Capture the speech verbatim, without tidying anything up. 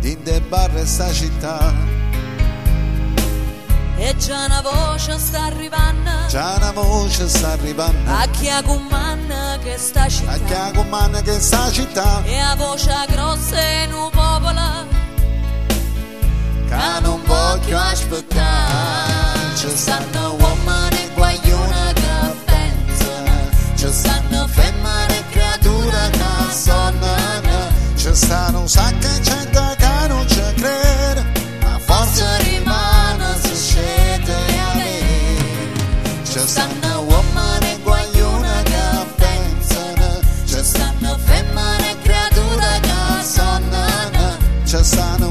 in de barre sta città. E già una voce sta arrivando, Già una voce sta arrivando, a chi ha comanda che sta città, a chi ha comanda che sta città, e a voce grossa e nu popola, che non voglio aspettare. Ci stanno uomini e guaglione che pensano, ci stanno femmine e creature che sonnano, ci stanno un sacco di gente che non ci crede, ma forza rimane se scende a me. Ci stanno uomini e guaglione che pensano, ci stanno femmine e creature che sonnano, ci stanno